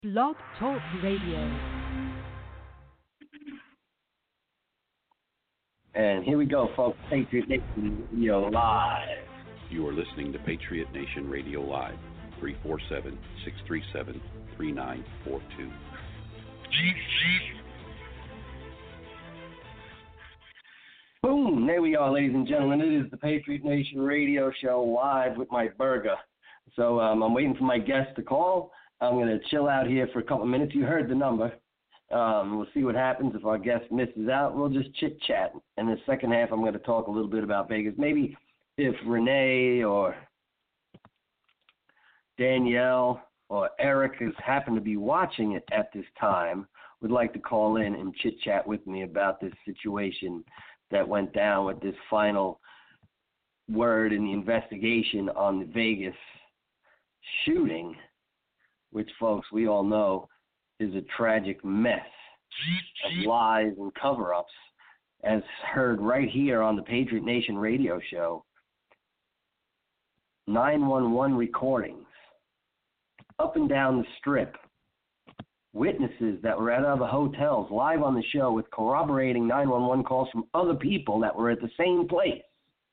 Blog Talk Radio. And here we go, folks. Patriot Nation Radio Live. You are listening to Patriot Nation Radio Live, 347-637-3942. Boom, there we are, ladies and gentlemen. It is the Patriot Nation Radio Show live with my burger. So I'm waiting for my guest to call. I'm going to chill out here for a couple of minutes. You heard the number. We'll see what happens. If our guest misses out, we'll just chit-chat. In the second half, I'm going to talk a little bit about Vegas. Maybe if Renee or Danielle or Eric has happened to be watching it at this time, would like to call in and chit-chat with me about this situation that went down with this final word in the investigation on the Vegas shooting, which, folks, we all know is a tragic mess of lies and cover-ups, as heard right here on the Patriot Nation Radio Show. 911 recordings up and down the strip. Witnesses that were at other hotels live on the show with corroborating 911 calls from other people that were at the same place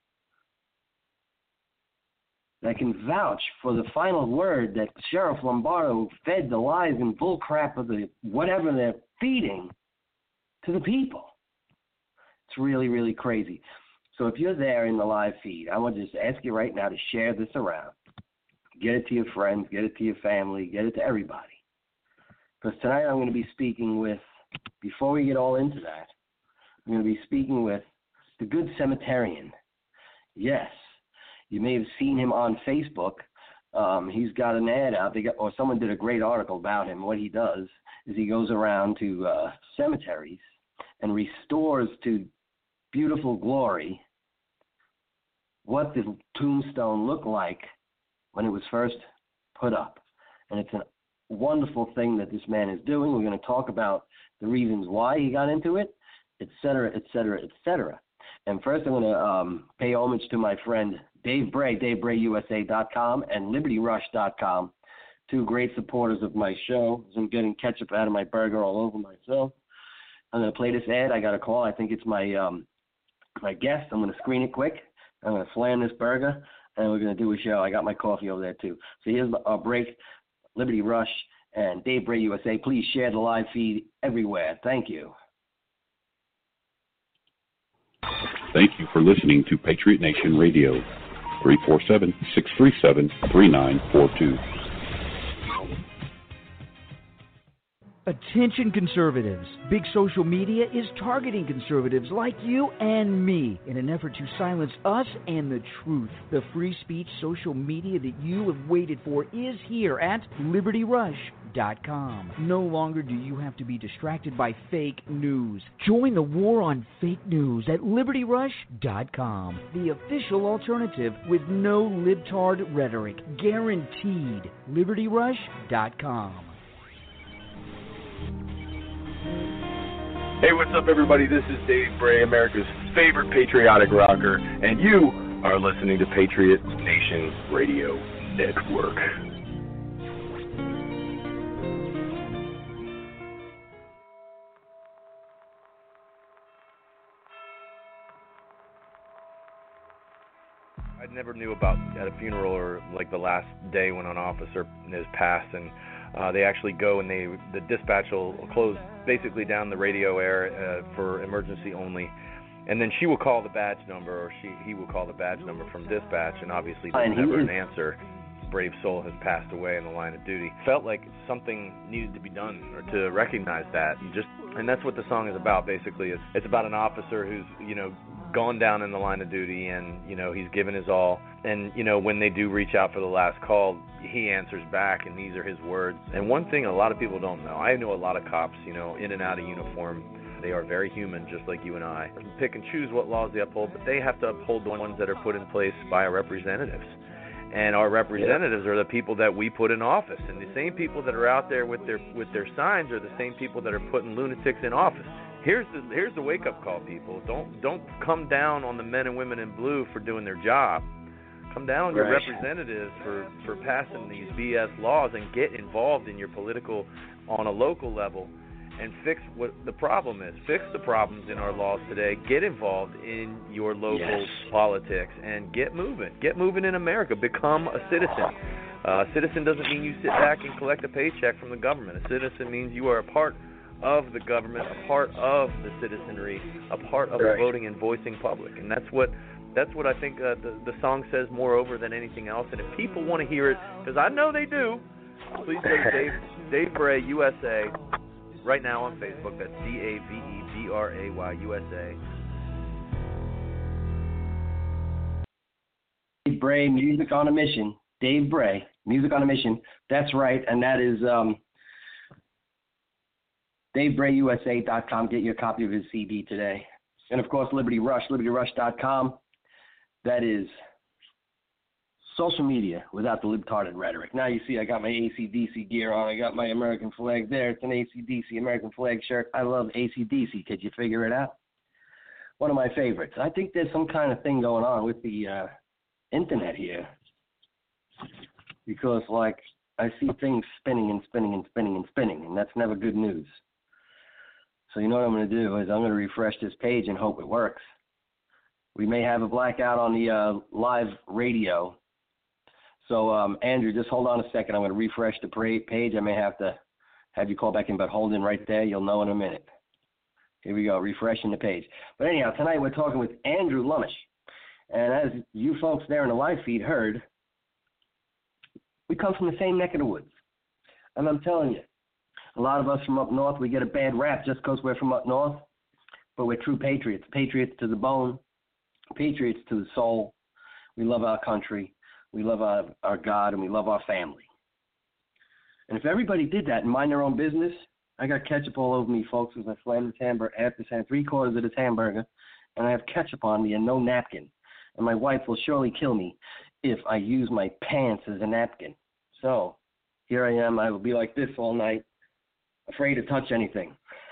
that can vouch for the final word that Sheriff Lombardo fed the lies and bullcrap of the whatever they're feeding to the people. It's really, really crazy. So if you're there in the live feed, I want to just ask you right now to share this around. Get it to your friends, get it to your family, get it to everybody. Because tonight I'm going to be speaking with, before we get all into that, I'm going to be speaking with the Good Cemeterian. Yes, you may have seen him on Facebook. He's got an ad out. Or someone did a great article about him. What he does is he goes around to cemeteries and restores to beautiful glory what the tombstone looked like when it was first put up. And it's a wonderful thing that this man is doing. We're going to talk about the reasons why he got into it, et cetera, et cetera, et cetera. And first I'm going to pay homage to my friend Dave Bray, DaveBrayUSA.com and LibertyRush.com, two great supporters of my show. I'm getting ketchup out of my burger all over myself. I'm going to play this ad. I got a call. I think it's my my guest. I'm going to screen it quick. I'm going to slam this burger, and we're going to do a show. I got my coffee over there, too. So here's our break. Liberty Rush and Dave Bray USA. Please share the live feed everywhere. Thank you. Thank you for listening to Patriot Nation Radio, 347-637-3942. Attention conservatives. Big social media is targeting conservatives like you and me in an effort to silence us and the truth. The free speech social media that you have waited for is here at LibertyRush.com. No longer do you have to be distracted by fake news. Join the war on fake news at LibertyRush.com, the official alternative with no libtard rhetoric. Guaranteed. LibertyRush.com. Hey, what's up, everybody? This is Dave Bray, America's favorite patriotic rocker, and you are listening to Patriot Nation Radio Network. I never knew about at a funeral or like the last day when an officer is passed, and they actually go and the dispatch will close basically down the radio air for emergency only, and then she will call the badge number, or he will call the badge number from dispatch, and obviously there's never an answer. Brave soul has passed away in the line of duty. Felt like something needed to be done or to recognize that, and that's what the song is about. Basically, it's about an officer who's gone down in the line of duty, and he's given his all, and when they do reach out for the last call, he answers back, and these are his words. And one thing a lot of people don't know, I know a lot of cops, in and out of uniform. They are very human, just like you and I. They pick and choose what laws they uphold, but they have to uphold the ones that are put in place by our representatives. And our representatives are the people that we put in office, and the same people that are out there with their signs are the same people that are putting lunatics in office. Here's the wake up call, people. Don't come down on the men and women in blue for doing their job. Come down on your Right. representatives for passing these BS laws and get involved in your political on a local level and fix what the problem is. Fix the problems in our laws today. Get involved in your local politics and get moving. Get moving in America. Become a citizen. A citizen doesn't mean you sit back and collect a paycheck from the government. A citizen means you are a part of the government, a part of the citizenry, a part of the voting and voicing public. And that's what I think the song says moreover than anything else. And if people want to hear it, because I know they do, please go to Dave Bray USA right now on Facebook. That's DAVEBRAY USA. Dave Bray, Music on a Mission. Dave Bray, Music on a Mission. That's right, and that is DaveBrayUSA.com. Get your copy of his CD today. And, of course, Liberty Rush, LibertyRush.com. That is social media without the libtarded rhetoric. Now you see I got my AC/DC gear on. I got my American flag there. It's an AC/DC American flag shirt. I love AC/DC. Could you figure it out? One of my favorites. I think there's some kind of thing going on with the internet here. Because, like, I see things spinning and spinning and spinning and spinning, and that's never good news. So you know what I'm going to do is I'm going to refresh this page and hope it works. We may have a blackout on the live radio. So, Andrew, just hold on a second. I'm going to refresh the page. I may have to have you call back in, but hold in right there. You'll know in a minute. Here we go, refreshing the page. But anyhow, tonight we're talking with Andrew Lummish. And as you folks there in the live feed heard, we come from the same neck of the woods. And I'm telling you, a lot of us from up north, we get a bad rap just because we're from up north. But we're true patriots, patriots to the bone, patriots to the soul. We love our country. We love our God, and we love our family. And if everybody did that and mind their own business, I got ketchup all over me, folks, as I slammed this hamburger after saying 3/4 of this hamburger, and I have ketchup on me and no napkin. And my wife will surely kill me if I use my pants as a napkin. So here I am. I will be like this all night, afraid to touch anything.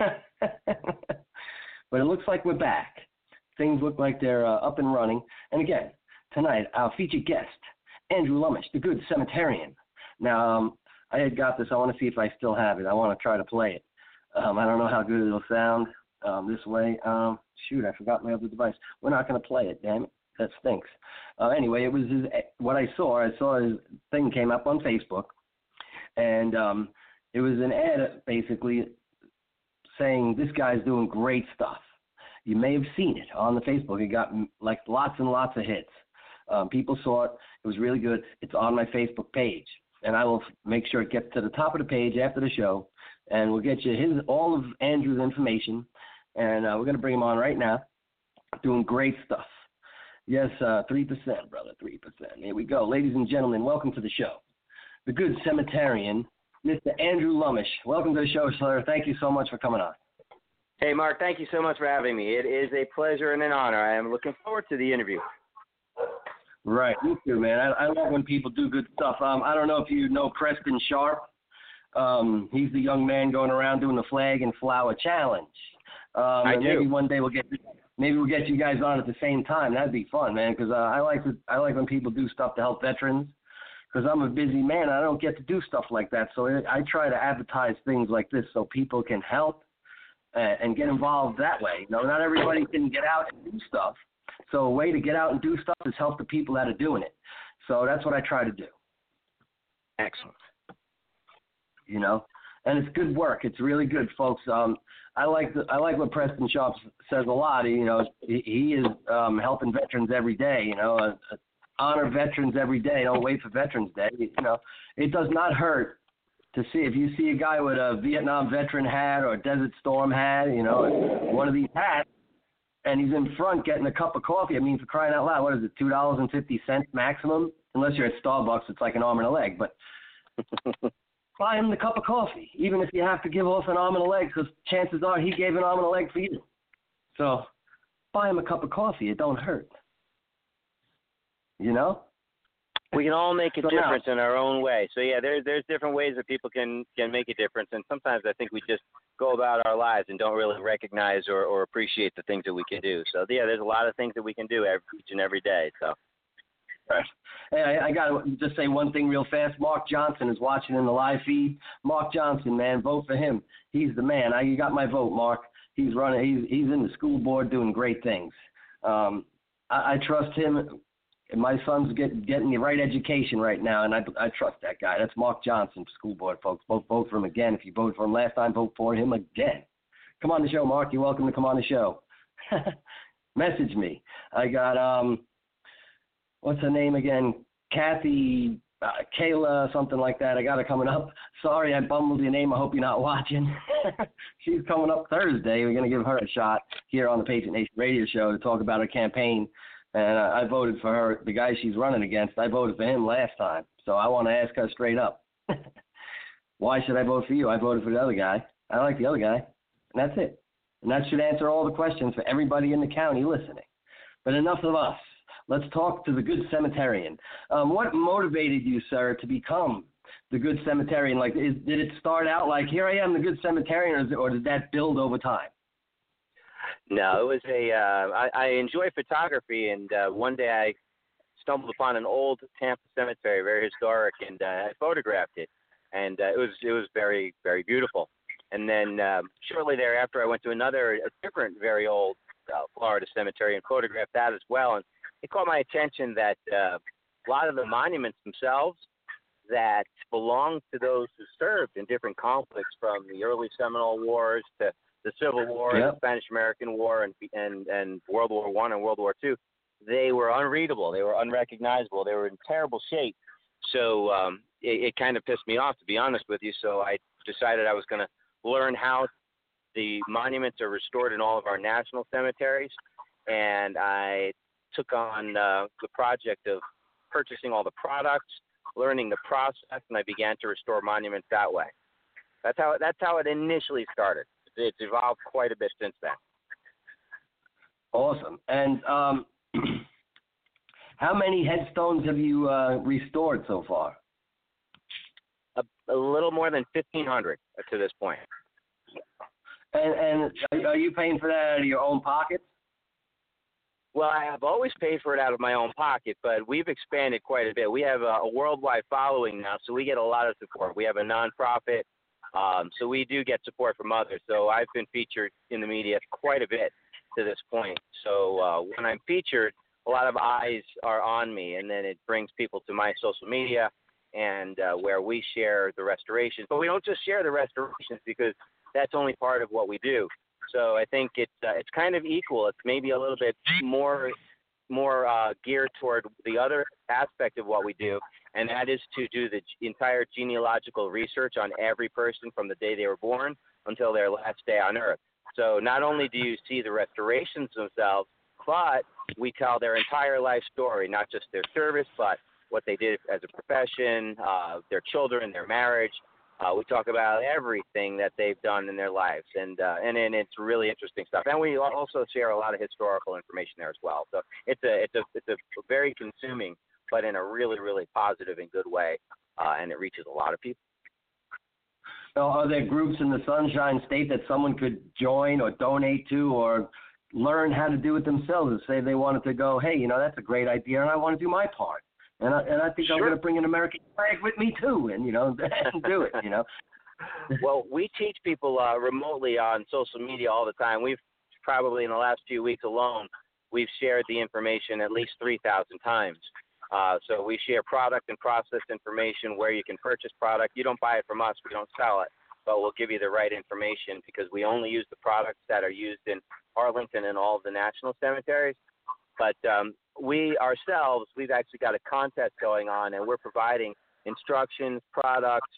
But it looks like we're back. Things look like they're up and running. And again, tonight, our featured guest, Andrew Lummish, the good cemeterian. Now, I had got this. I want to see if I still have it. I want to try to play it. I don't know how good it'll sound this way. Shoot, I forgot my other device. We're not going to play it, damn it. That stinks. Anyway, it was what I saw. I saw his thing came up on Facebook, and it was an ad basically saying this guy's doing great stuff. You may have seen it on the Facebook. It got like lots and lots of hits. People saw it. It was really good. It's on my Facebook page, and I will make sure it gets to the top of the page after the show, and we'll get you all of Andrew's information, and we're going to bring him on right now. Doing great stuff. Yes, 3%, brother, 3%. Here we go. Ladies and gentlemen, welcome to the show. The good cemeterian, Mr. Andrew Lummish. Welcome to the show, sir. Thank you so much for coming on. Hey, Mark, thank you so much for having me. It is a pleasure and an honor. I am looking forward to the interview. Right, me too, man. I love when people do good stuff. I don't know if you know Preston Sharp. He's the young man going around doing the Flag and Flower Challenge. I do. Maybe one day we'll get you guys on at the same time. That'd be fun, man, because I like when people do stuff to help veterans. Because I'm a busy man, I don't get to do stuff like that. So I try to advertise things like this so people can help and get involved that way. You know, not everybody can get out and do stuff. So a way to get out and do stuff is help the people that are doing it. So that's what I try to do. Excellent. You know, and it's good work. It's really good, folks. I like what Preston Sharp says a lot. You know, he is helping veterans every day. You know, honor veterans every day. Don't wait for Veterans Day. You know, it does not hurt to see if you see a guy with a Vietnam veteran hat or a Desert Storm hat. You know, one of these hats, and he's in front getting a cup of coffee. I mean, for crying out loud, what is it? $2.50 maximum. Unless you're at Starbucks, it's like an arm and a leg. But buy him the cup of coffee, even if you have to give off an arm and a leg, because chances are he gave an arm and a leg for you. So buy him a cup of coffee. It don't hurt. You know? We can all make a difference in our own way. So, yeah, there's different ways that people can make a difference, and sometimes I think we just go about our lives and don't really recognize or appreciate the things that we can do. So, yeah, there's a lot of things that we can do each and every day. So. Right. Hey, I got to just say one thing real fast. Mark Johnson is watching in the live feed. Mark Johnson, man, vote for him. He's the man. You got my vote, Mark. He's running. He's in the school board doing great things. I trust him. My son's getting the right education right now, and I trust that guy. That's Mark Johnson, school board folks. Vote for him again. If you voted for him last time, vote for him again. Come on the show, Mark. You're welcome to come on the show. Message me. I got what's her name again? Kathy, Kayla, something like that. I got her coming up. Sorry, I bumbled your name. I hope you're not watching. She's coming up Thursday. We're going to give her a shot here on the Patriot Nation Radio Show to talk about her campaign. And I voted for her. The guy she's running against, I voted for him last time. So I want to ask her straight up. Why should I vote for you? I voted for the other guy. I like the other guy. And that's it. And that should answer all the questions for everybody in the county listening. But enough of us. Let's talk to the Good Cemeterian. What motivated you, sir, to become the Good Cemeterian? Like, did it start out like, here I am, the Good Cemeterian, or did that build over time? No, it was I enjoy photography, and one day I stumbled upon an old Tampa cemetery, very historic, and I photographed it, and it was very, very beautiful. And then shortly thereafter, I went to a different, very old Florida cemetery and photographed that as well. And it caught my attention that a lot of the monuments themselves that belong to those who served in different conflicts, from the early Seminole Wars to the Civil War, the Spanish-American War, and World War I and World War II, they were unreadable. They were unrecognizable. They were in terrible shape. So it kind of pissed me off, to be honest with you. So I decided I was going to learn how the monuments are restored in all of our national cemeteries, and I took on the project of purchasing all the products, learning the process, and I began to restore monuments that way. That's how it initially started. It's evolved quite a bit since then. Awesome. And how many headstones have you restored so far? A little more than 1,500 to this point. And are you paying for that out of your own pocket? Well, I have always paid for it out of my own pocket, but we've expanded quite a bit. We have a worldwide following now, so we get a lot of support. We have a nonprofit, so we do get support from others. So I've been featured in the media quite a bit to this point. So when I'm featured, a lot of eyes are on me, and then it brings people to my social media and where we share the restorations. But we don't just share the restorations, because that's only part of what we do. So I think it's kind of equal. It's maybe a little bit more geared toward the other aspect of what we do, and that is to do the entire genealogical research on every person from the day they were born until their last day on Earth. So not only do you see the restorations themselves, but we tell their entire life story, not just their service, but what they did as a profession, their children, their marriage. We talk about everything that they've done in their lives, and it's really interesting stuff. And we also share a lot of historical information there as well. So it's a very consuming, but in a really, really positive and good way, and it reaches a lot of people. So are there groups in the Sunshine State that someone could join or donate to, or learn how to do it themselves, and say they wanted to go, hey, that's a great idea, and I want to do my part. And I think I'm going to bring an American flag with me too, and do it. Well, we teach people remotely on social media all the time. We've probably in the last few weeks alone, we've shared the information at least 3,000 times. So we share product and process information, where you can purchase product. You don't buy it from us; we don't sell it, but we'll give you the right information, because we only use the products that are used in Arlington and all of the national cemeteries. But we ourselves, we've actually got a contest going on, and we're providing instructions, products,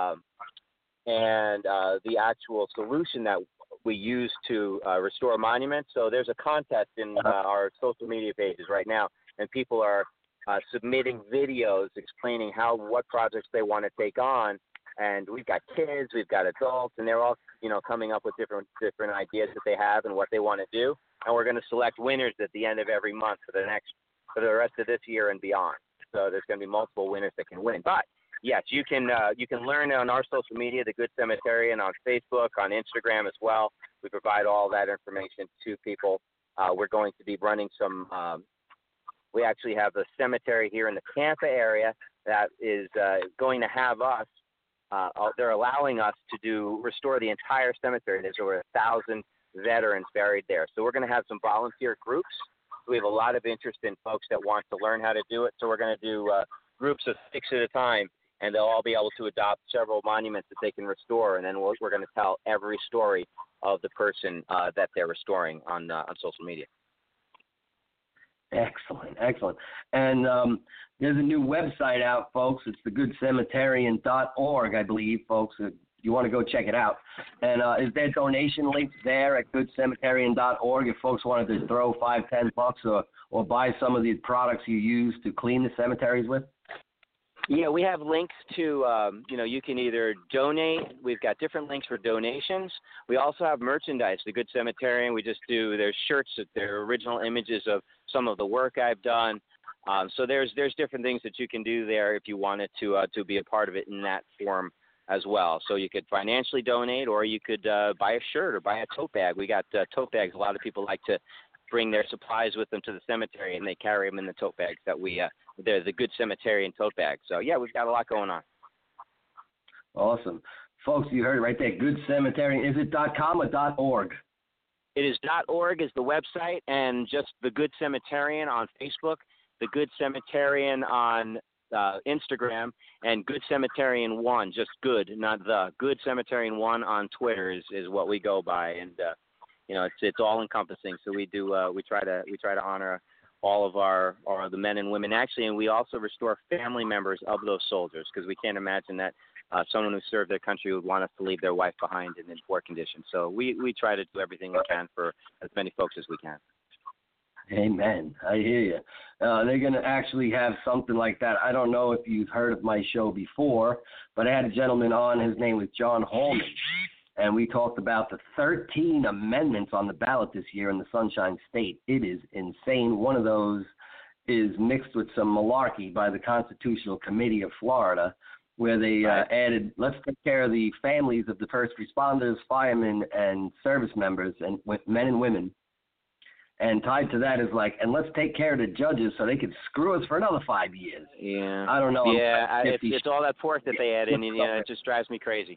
and the actual solution that we use to restore monuments. So there's a contest in our social media pages right now, and people are submitting videos explaining what projects they want to take on. And we've got kids, we've got adults, and they're all coming up with different ideas that they have and what they want to do. And we're going to select winners at the end of every month for the rest of this year and beyond. So there's going to be multiple winners that can win. But yes, you can learn on our social media, The Good Cemeterian, on Facebook, on Instagram as well. We provide all that information to people. We're going to be running some We actually have a cemetery here in the Tampa area that is going to have us. They're allowing us to restore the entire cemetery. There's over 1,000 veterans buried there. So we're going to have some volunteer groups. We have a lot of interest in folks that want to learn how to do it. So we're going to do groups of 6 at a time, and they'll all be able to adopt several monuments that they can restore. And then we're going to tell every story of the person that they're restoring on social media. Excellent, excellent. And there's a new website out, folks. It's thegoodcemeterian.org, I believe, folks. If you want to go check it out. And is there donation links there at goodcemeterian.org if folks wanted to throw $5-10 or buy some of the products you use to clean the cemeteries with? Yeah, we have links to, you can either donate. We've got different links for donations. We also have merchandise. The Good Cemeterian, there's shirts that they're original images of some of the work I've done. So there's different things that you can do there if you wanted to be a part of it in that form as well. So you could financially donate, or you could buy a shirt or buy a tote bag. We got tote bags. A lot of people like to bring their supplies with them to the cemetery, and they carry them in the tote bags that they're the Good Cemeterian tote bags. So, yeah, we've got a lot going on. Awesome. Folks, you heard it right there. Good Cemeterian. Is it .com or .org? It is .org is the website, and just the Good Cemeterian on Facebook, the Good Cemeterian on Instagram, and Good Cemeterian 1, just good, not the. Good Cemeterian 1 on Twitter is what we go by, and it's all encompassing. So we try to honor all of the men and women actually, and we also restore family members of those soldiers, because we can't imagine that someone who served their country would want us to leave their wife behind in poor condition. So we try to do everything we can for as many folks as we can. Amen. I hear you. They're going to actually have something like that. I don't know if you've heard of my show before, but I had a gentleman on. His name was John Holman, and we talked about the 13 amendments on the ballot this year in the Sunshine State. It is insane. One of those is mixed with some malarkey by the Constitutional Committee of Florida, where they added, let's take care of the families of the first responders, firemen, and service members, and men and women. And tied to that is and let's take care of the judges so they can screw us for another 5 years. Yeah. I don't know. Yeah, it's all that pork that they add in, and it just drives me crazy.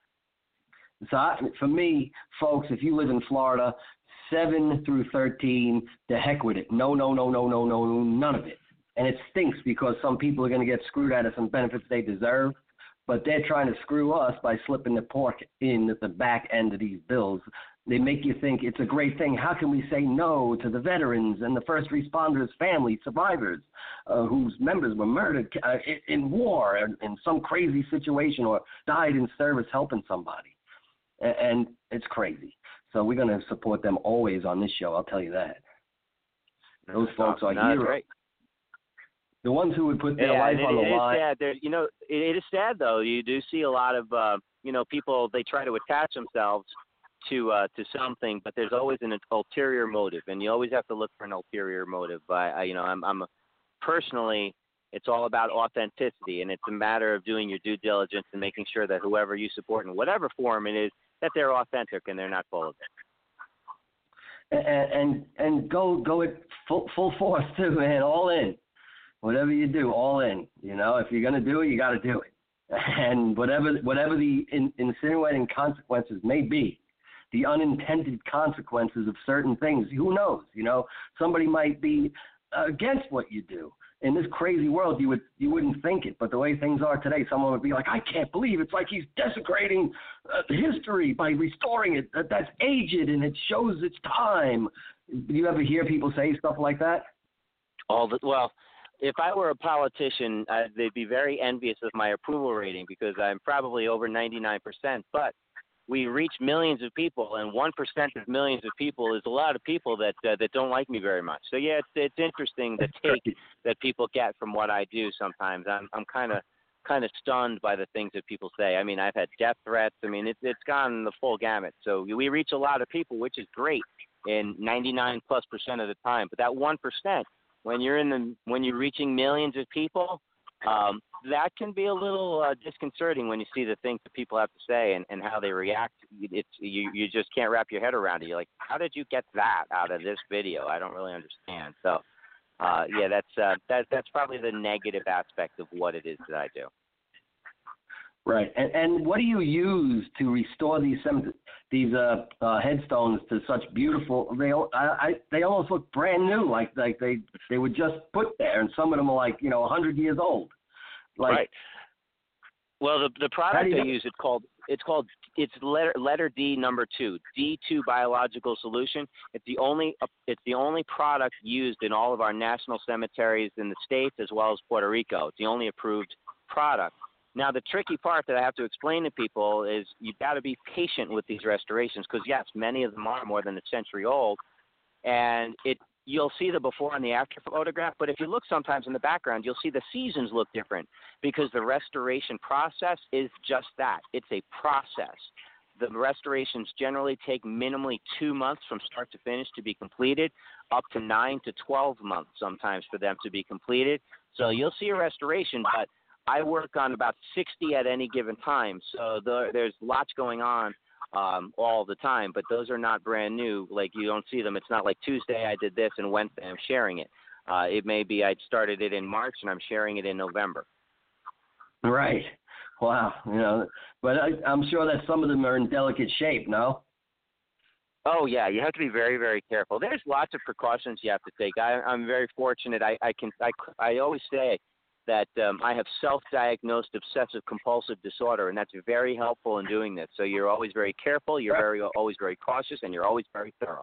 So for me, folks, if you live in Florida, 7 through 13, the heck with it. No, none of it. And it stinks because some people are going to get screwed out of some benefits they deserve, but they're trying to screw us by slipping the pork in at the back end of these bills. They make you think it's a great thing. How can we say no to the veterans and the first responders, families, survivors whose members were murdered in war or in some crazy situation or died in service helping somebody? And it's crazy. So we're going to support them always on this show, I'll tell you that. Those folks are heroes. Great. The ones who would put their life on the line. It is sad, though. You do see a lot of, people, they try to attach themselves to something, but there's always an ulterior motive, and you always have to look for an ulterior motive. Personally, it's all about authenticity, and it's a matter of doing your due diligence and making sure that whoever you support in whatever form it is, that they're authentic and they're not full of it. And go at full force too, man, all in. Whatever you do, all in. If you're going to do it, you got to do it. And whatever the insinuating consequences may be, the unintended consequences of certain things, who knows? Somebody might be against what you do. In this crazy world, you wouldn't think it, but the way things are today, someone would be like, I can't believe it's like he's desecrating history by restoring it. That's aged and it shows its time. Do you ever hear people say stuff like that? Well, if I were a politician, they'd be very envious of my approval rating because I'm probably over 99%. But we reach millions of people, and 1% of millions of people is a lot of people that don't like me very much. So yeah, it's interesting the take that people get from what I do. Sometimes I'm kind of stunned by the things that people say. I mean, I've had death threats. I mean, it's gone the full gamut. So we reach a lot of people, which is great, in 99+% of the time. But that 1%, when you're reaching millions of people, that can be a little disconcerting when you see the things that people have to say and how they react. You just can't wrap your head around it. You're like, how did you get that out of this video? I don't really understand. So that's probably the negative aspect of what it is that I do. Right. And what do you use to restore these headstones to such beautiful? They almost look brand new, like they were just put there, and some of them are like 100 years old. Right. Well, the product I use it's letter D number 2, D2 biological solution. It's the only product used in all of our national cemeteries in the States as well as Puerto Rico. It's the only approved product. Now, the tricky part that I have to explain to people is you've got to be patient with these restorations because, yes, many of them are more than a century old, and you'll see the before and the after photograph, but if you look sometimes in the background, you'll see the seasons look different because the restoration process is just that. It's a process. The restorations generally take minimally 2 months from start to finish to be completed, up to 9 to 12 months sometimes for them to be completed. So you'll see a restoration, but I work on about 60 at any given time, so there's lots going on all the time, but those are not brand new. Like, you don't see them. It's not like Tuesday I did this and Wednesday I'm sharing it. It may be I started it in March and I'm sharing it in November. Right. Wow. But I'm sure that some of them are in delicate shape, no? Oh, yeah. You have to be very, very careful. There's lots of precautions you have to take. I'm very fortunate. I always say that I have self-diagnosed obsessive-compulsive disorder, and that's very helpful in doing this. So you're always very careful, you're always very cautious, and you're always very thorough.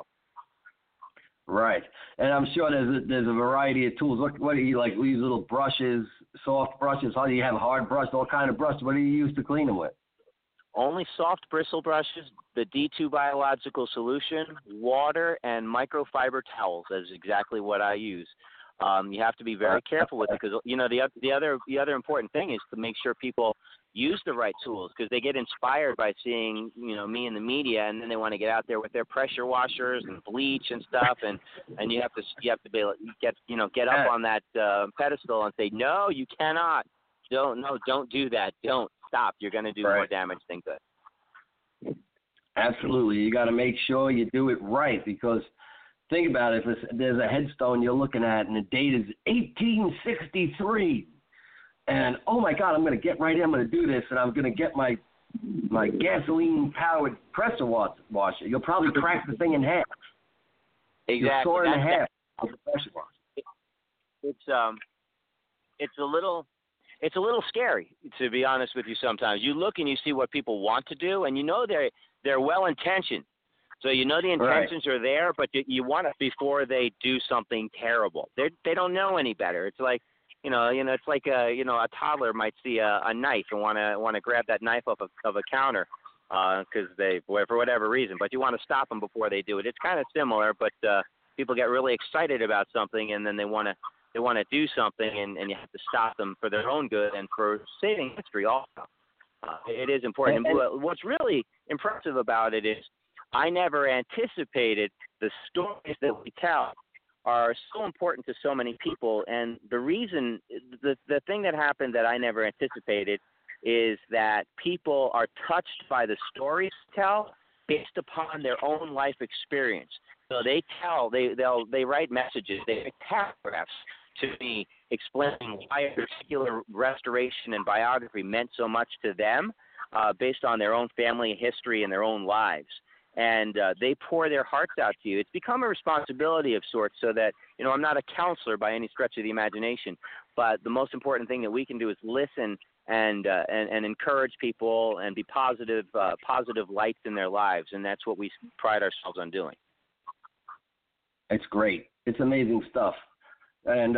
Right. And I'm sure there's a variety of tools. What do you like? We use little brushes, soft brushes. How do you have hard brushes, all kind of brushes? What do you use to clean them with? Only soft bristle brushes, the D2 biological solution, water, and microfiber towels. That's exactly what I use. You have to be very careful with it because the other important thing is to make sure people use the right tools because they get inspired by seeing me in the media, and then they want to get out there with their pressure washers and bleach and stuff, and you have to be able to get up on that pedestal and say, no, you cannot, don't do that, don't stop, you're going to do more damage than good. Absolutely, you got to make sure you do it right because. Think about it. If there's a headstone you're looking at and the date is 1863, and oh my God, I'm going to get right in. I'm going to do this, and I'm going to get my gasoline-powered pressure washer. You'll probably crack the thing in half. Exactly. You'll saw it in half with the pressure washer. It's a little scary, to be honest with you. Sometimes you look and you see what people want to do, and they're well intentioned. So the intentions are there, but you want it before they do something terrible. They don't know any better. It's like, it's like a toddler might see a knife and want to grab that knife off of a counter because for whatever reason. But you want to stop them before they do it. It's kind of similar, but people get really excited about something and then they want to do something and you have to stop them for their own good and for saving history also. It is important. And what's really impressive about it is I never anticipated the stories that we tell are so important to so many people. And the reason, the thing that happened that I never anticipated is that people are touched by the stories we tell based upon their own life experience. So they write messages, they write paragraphs to me explaining why a particular restoration and biography meant so much to them based on their own family history and their own lives. And they pour their hearts out to you. It's become a responsibility of sorts so that, I'm not a counselor by any stretch of the imagination, but the most important thing that we can do is listen and encourage people and be positive lights in their lives, and that's what we pride ourselves on doing. It's great. It's amazing stuff. And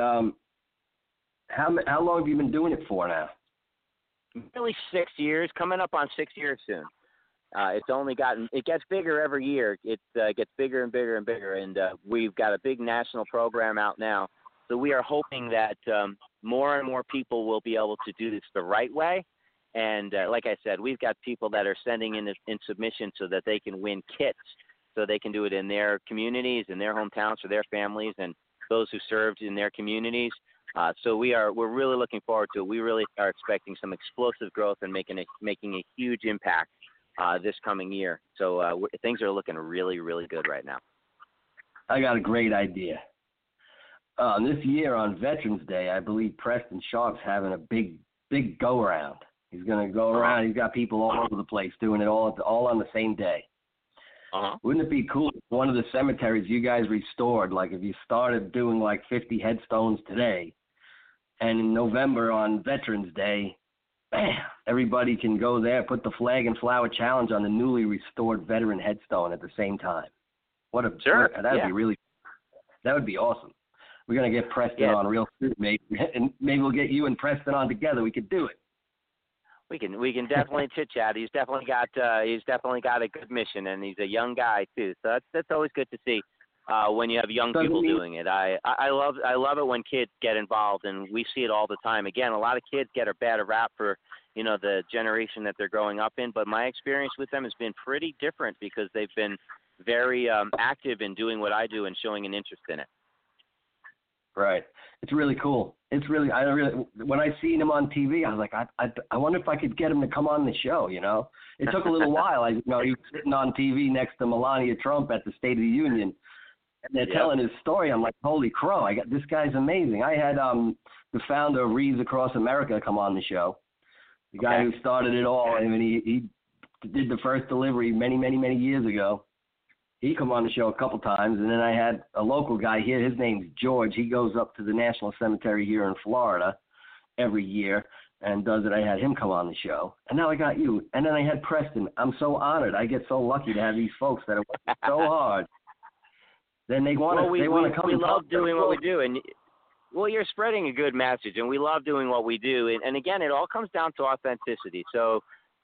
how long have you been doing it for now? Really 6 years, coming up on 6 years soon. It gets bigger every year. It gets bigger and bigger and bigger, and we've got a big national program out now. So we are hoping that more and more people will be able to do this the right way. And like I said, we've got people that are sending in submissions so that they can win kits, so they can do it in their communities, in their hometowns, for their families, and those who served in their communities. So we're really looking forward to it. We really are expecting some explosive growth and making a huge impact this coming year. So things are looking really, really good right now. I got a great idea. This year on Veterans Day, I believe Preston Sharp's having a big go-around. He's going to go around. He's got people all over the place doing it all on the same day. Wouldn't it be cool if one of the cemeteries you guys restored, like if you started doing like 50 headstones today, and in November on Veterans Day, bam, everybody can go there, put the flag and flower challenge on the newly restored veteran headstone at the same time. That would be awesome. We're going to get Preston on real soon, maybe, and maybe we'll get you and Preston on together. We could do it. We can definitely chit chat. He's definitely got a good mission, and he's a young guy too. So that's always good to see when you have young people doing it. I love it when kids get involved, and we see it all the time. Again, a lot of kids get a bad rap for the generation that they're growing up in, but my experience with them has been pretty different because they've been very active in doing what I do and showing an interest in it. Right. It's really cool. When I seen him on TV, I was like, I wonder if I could get him to come on the show, It took a little while. He was sitting on TV next to Melania Trump at the State of the Union, and they're telling his story. I'm like, holy crow, this guy's amazing. I had the founder of Reads Across America come on the show, the guy who started it all. I mean, he did the first delivery many, many, many years ago. He come on the show a couple times, and then I had a local guy here. His name's George. He goes up to the National Cemetery here in Florida every year and does it. I had him come on the show, and now I got you. And then I had Preston. I'm so honored. I get so lucky to have these folks that are working so hard. Then they want to come. We love doing what we do, and you're spreading a good message, and we love doing what we do. And again, it all comes down to authenticity. So.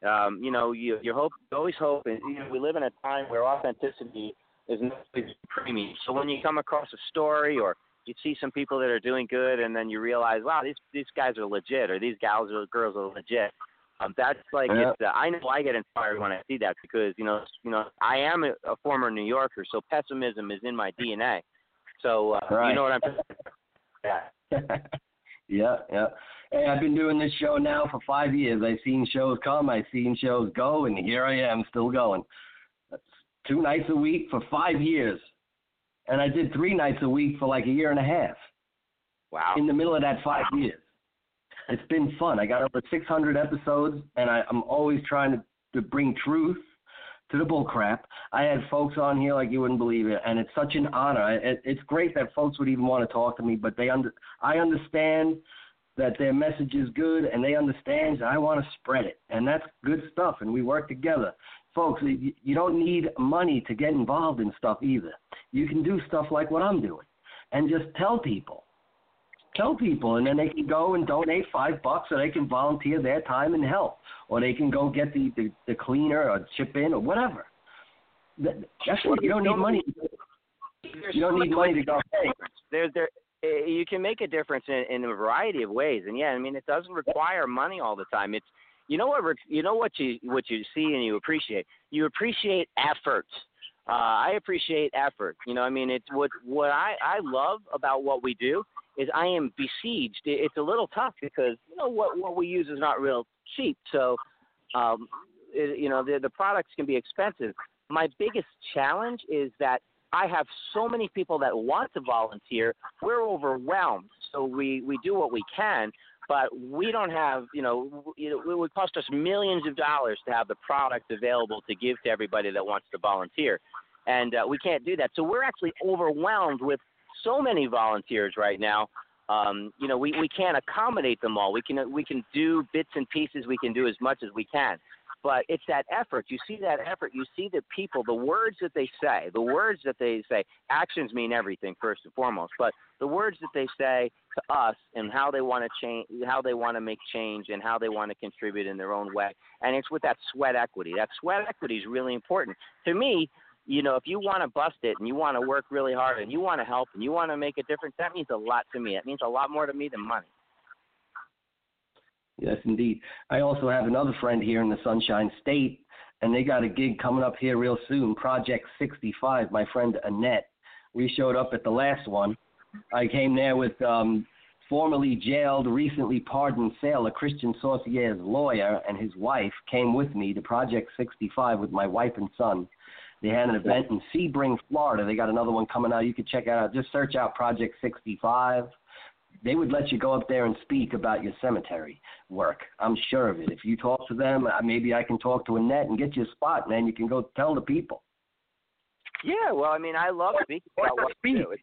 You always hope, and we live in a time where authenticity is not premium. So when you come across a story or you see some people that are doing good, and then you realize, wow, these guys are legit, or these gals or girls are legit. That's like I know I get inspired when I see that because I am a former New Yorker, so pessimism is in my DNA. So you know what I'm saying? Yeah. Hey, I've been doing this show now for 5 years. I've seen shows come, I've seen shows go, and here I am still going. That's 2 nights a week for 5 years. And I did 3 nights a week for like a year and a half. Wow. In the middle of that 5 years. It's been fun. I got over 600 episodes, and I'm always trying to bring truth to the bull crap. I had folks on here like you wouldn't believe it, and it's such an honor. It's great that folks would even want to talk to me, but I understand that their message is good, and they understand that I want to spread it, and that's good stuff, and we work together. Folks, you don't need money to get involved in stuff either. You can do stuff like what I'm doing and just tell people, and then they can go and donate $5, or they can volunteer their time and help, or they can go get the cleaner or chip in or whatever. That's what you don't need money. You don't need money to go. Hey, you can make a difference in a variety of ways, and it doesn't require money all the time. It's what you see and you appreciate. You appreciate effort. I appreciate effort. It's what I love about what we do is I am besieged. It's a little tough because what we use is not real cheap. So the products can be expensive. My biggest challenge is that I have so many people that want to volunteer. We're overwhelmed. So we do what we can, but we don't have, it would cost us millions of dollars to have the product available to give to everybody that wants to volunteer. And we can't do that. So we're actually overwhelmed with so many volunteers right now. We can't accommodate them all. We can do bits and pieces. We can do as much as we can. But it's that effort. You see that effort. You see the people, the words that they say. Actions mean everything first and foremost. But the words that they say to us and how they want to change, how they want to make change, and how they want to contribute in their own way. And it's with that sweat equity. That sweat equity is really important to me. If you want to bust it and you want to work really hard and you want to help and you want to make a difference, that means a lot to me. It means a lot more to me than money. Yes, indeed. I also have another friend here in the Sunshine State, and they got a gig coming up here real soon, Project 65, my friend Annette. We showed up at the last one. I came there with formerly jailed, recently pardoned sailor Christian Saucier's lawyer and his wife came with me to Project 65 with my wife and son. They had an event in Sebring, Florida. They got another one coming out. You can check it out. Just search out Project 65. They would let you go up there and speak about your cemetery work. I'm sure of it. If you talk to them, maybe I can talk to Annette and get you a spot, man. You can go tell the people. Yeah, well, I mean, I love speaking about what I do.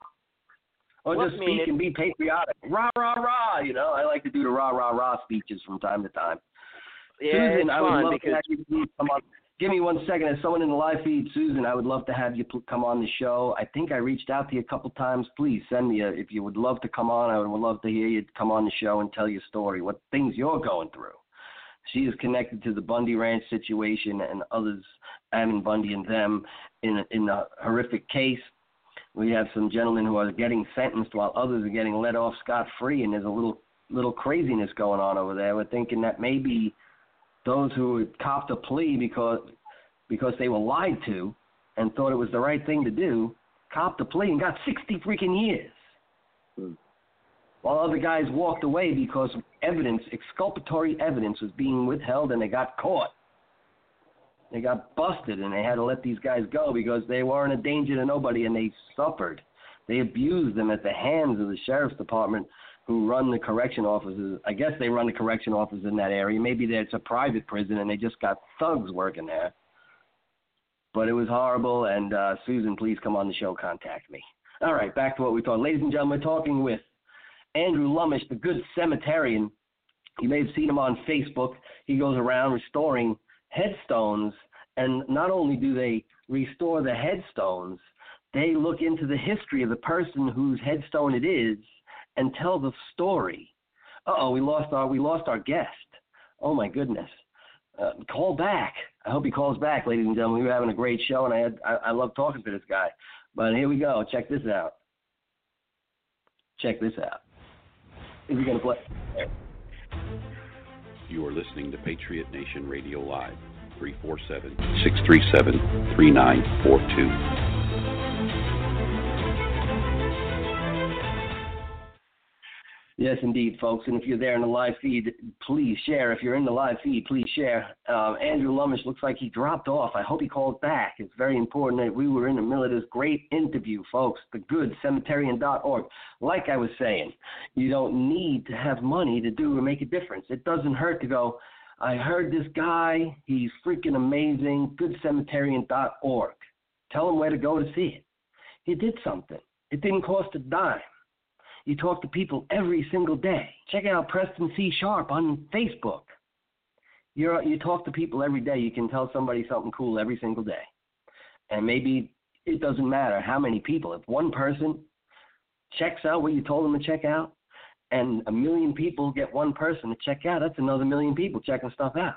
Or just speak and be patriotic. Rah, rah, rah. You know, I like to do the rah, rah, rah speeches from time to time. Yeah, Susan, I would love because... to have you come on. Give me 1 second. As someone in the live feed, Susan, I would love to have you come on the show. I think I reached out to you a couple times. Please send me if you would love to come on. I would love to hear you come on the show and tell your story, what things you're going through. She is connected to the Bundy Ranch situation and others, Ammon Bundy and them, in a horrific case. We have some gentlemen who are getting sentenced while others are getting let off scot-free, and there's a little craziness going on over there. We're thinking that maybe those who had copped a plea because they were lied to and thought it was the right thing to do, copped a plea and got 60 freaking years. While other guys walked away because exculpatory evidence was being withheld and they got caught. They got busted and they had to let these guys go because they weren't a danger to nobody and they suffered. They abused them at the hands of the sheriff's department who run the correction offices. I guess they run the correction offices in that area. Maybe it's a private prison and they just got thugs working there. But it was horrible, and Susan, please come on the show, contact me. All right, back to what we thought. Ladies and gentlemen, we're talking with Andrew Lummish, the Good Cemeterian. You may have seen him on Facebook. He goes around restoring headstones, and not only do they restore the headstones, they look into the history of the person whose headstone it is and tell the story. We lost our guest. Oh my goodness. Call back. I hope he calls back, ladies and gentlemen. We were having a great show, and I love talking to this guy. But here we go. Check this out. Is he going to play? You are listening to Patriot Nation Radio Live, 347-637-3942. Yes, indeed, folks. And if you're there in the live feed, please share. If you're in the live feed, please share. Andrew Lummish looks like he dropped off. I hope he calls back. It's very important that we were in the middle of this great interview, folks. TheGoodCemeterian.org. Like I was saying, you don't need to have money to do or make a difference. It doesn't hurt to go, I heard this guy. He's freaking amazing. GoodCemeterian.org. Tell him where to go to see it. He did something. It didn't cost a dime. You talk to people every single day. Check out Preston C. Sharp on Facebook. You talk to people every day. You can tell somebody something cool every single day. And maybe it doesn't matter how many people. If one person checks out what you told them to check out, and 1 million people get one person to check out, that's another 1 million people checking stuff out.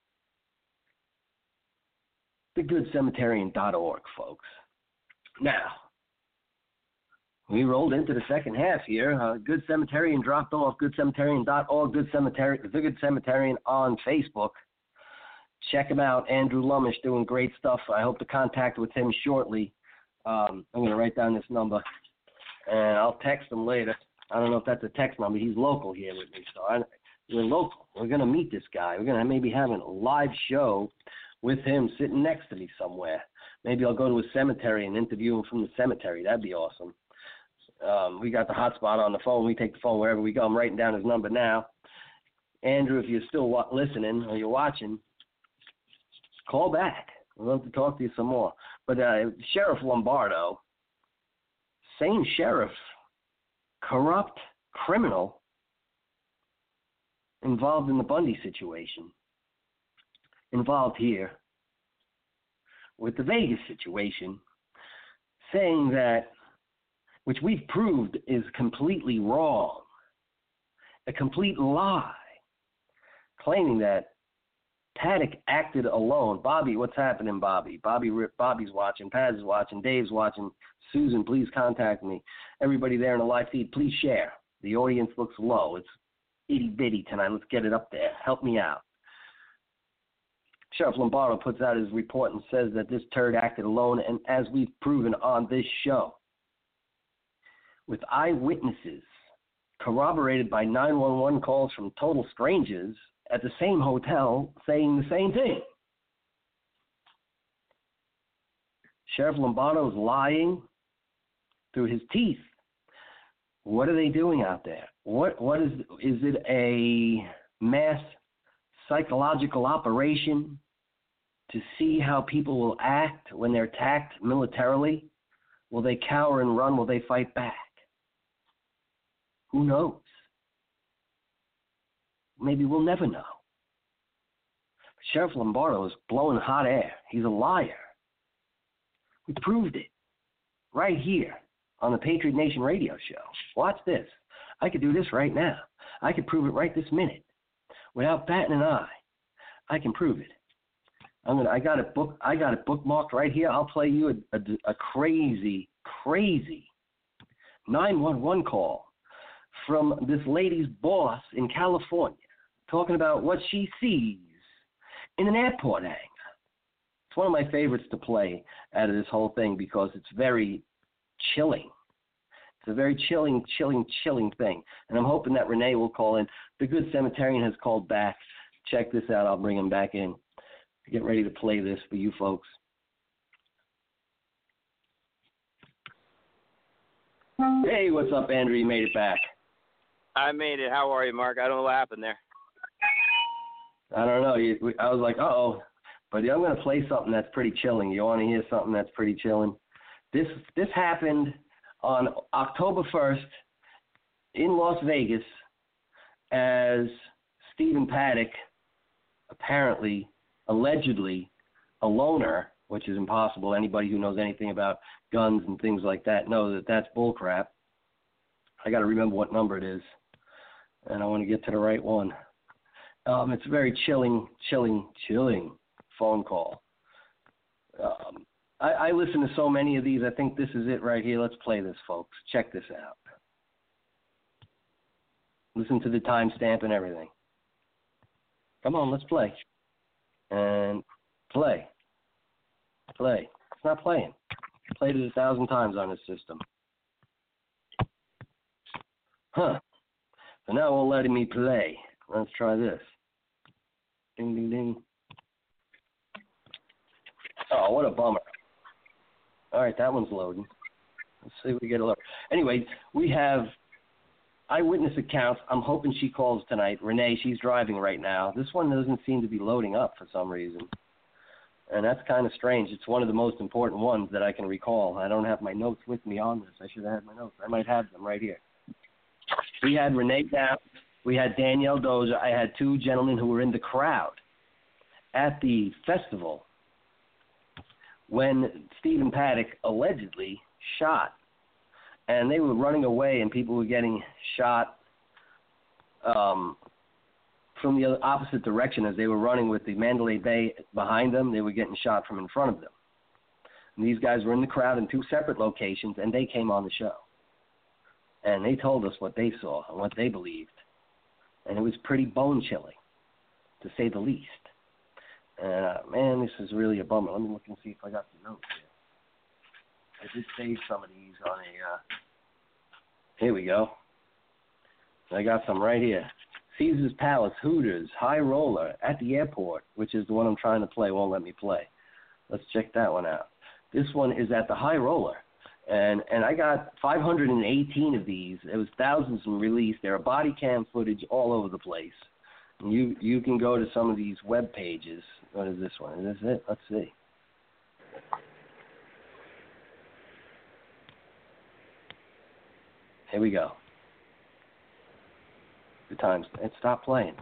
TheGoodCemeterian.org, folks. Now, we rolled into the second half here. Good Cemeterian dropped off. GoodCemeterian.org. The Good Cemeterian on Facebook. Check him out. Andrew Lummish doing great stuff. I hope to contact with him shortly. I'm going to write down this number, and I'll text him later. I don't know if that's a text number. He's local here with me, so we're local. We're going to meet this guy. We're going to maybe have a live show with him sitting next to me somewhere. Maybe I'll go to a cemetery and interview him from the cemetery. That'd be awesome. We got the hotspot on the phone. We take the phone wherever we go. I'm writing down his number now. Andrew, if you're still listening or you're watching, call back. I'd love to talk to you some more. But Sheriff Lombardo, same sheriff, corrupt criminal involved in the Bundy situation, involved here with the Vegas situation, saying that, which we've proved is completely wrong, a complete lie, claiming that Paddock acted alone. Bobby, what's happening, Bobby? Bobby's watching, Paz is watching, Dave's watching. Susan, please contact me. Everybody there in the live feed, please share. The audience looks low. It's itty-bitty tonight. Let's get it up there. Help me out. Sheriff Lombardo puts out his report and says that this turd acted alone, and as we've proven on this show, with eyewitnesses corroborated by 911 calls from total strangers at the same hotel saying the same thing. Sheriff Lombardo is lying through his teeth. What are they doing out there? What is it a mass psychological operation to see how people will act when they're attacked militarily? Will they cower and run? Will they fight back? Who knows? Maybe we'll never know. Sheriff Lombardo is blowing hot air. He's a liar. We proved it right here on the Patriot Nation radio show. Watch this. I could do this right now. I could prove it right this minute. Without batting an eye, I can prove it. I got it bookmarked right here. I'll play you a crazy 911 call from this lady's boss in California, talking about what she sees in an airport hangar. It's one of my favorites to play out of this whole thing because it's very chilling. It's a very chilling thing. And I'm hoping that Renee will call in. The Good Cemeterian has called back. Check this out. I'll bring him back in. Get ready to play this for you folks. Hey, what's up, Andrew? You made it back. I made it. How are you, Mark? I don't know what happened there. I don't know. I was like, uh-oh. But I'm going to play something that's pretty chilling. You want to hear something that's pretty chilling? This happened on October 1st in Las Vegas as Stephen Paddock, apparently, allegedly, a loner, which is impossible. Anybody who knows anything about guns and things like that knows that that's bullcrap. I got to remember what number it is, and I want to get to the right one. It's a very chilling phone call. I listen to so many of these. I think this is it right here. Let's play this, folks. Check this out. Listen to the timestamp and everything. Come on, let's play. And play. It's not playing. Played it 1,000 times on this system. So now it won't let me play. Let's try this. Ding, ding, ding. Oh, what a bummer. All right, that one's loading. Let's see if we get a load. Anyway, we have eyewitness accounts. I'm hoping she calls tonight. Renee, she's driving right now. This one doesn't seem to be loading up for some reason. And that's kind of strange. It's one of the most important ones that I can recall. I don't have my notes with me on this. I should have had my notes. I might have them right here. We had Renee down. We had Danielle Dozier. I had two gentlemen who were in the crowd at the festival when Stephen Paddock allegedly shot. And they were running away, and people were getting shot from the opposite direction as they were running with the Mandalay Bay behind them. They were getting shot from in front of them. And these guys were in the crowd in two separate locations, and they came on the show. And they told us what they saw and what they believed. And it was pretty bone-chilling, to say the least. And, man, this is really a bummer. Let me look and see if I got the notes here. I did save some of these on a, here we go. I got some right here. Caesar's Palace, Hooters, High Roller, at the airport, which is the one I'm trying to play, won't let me play. Let's check that one out. This one is at the High Roller. And I got 518 of these. There was thousands released. There are body cam footage all over the place. And you can go to some of these web pages. What is this one? Is this it? Let's see. Here we go. The times. It stopped playing.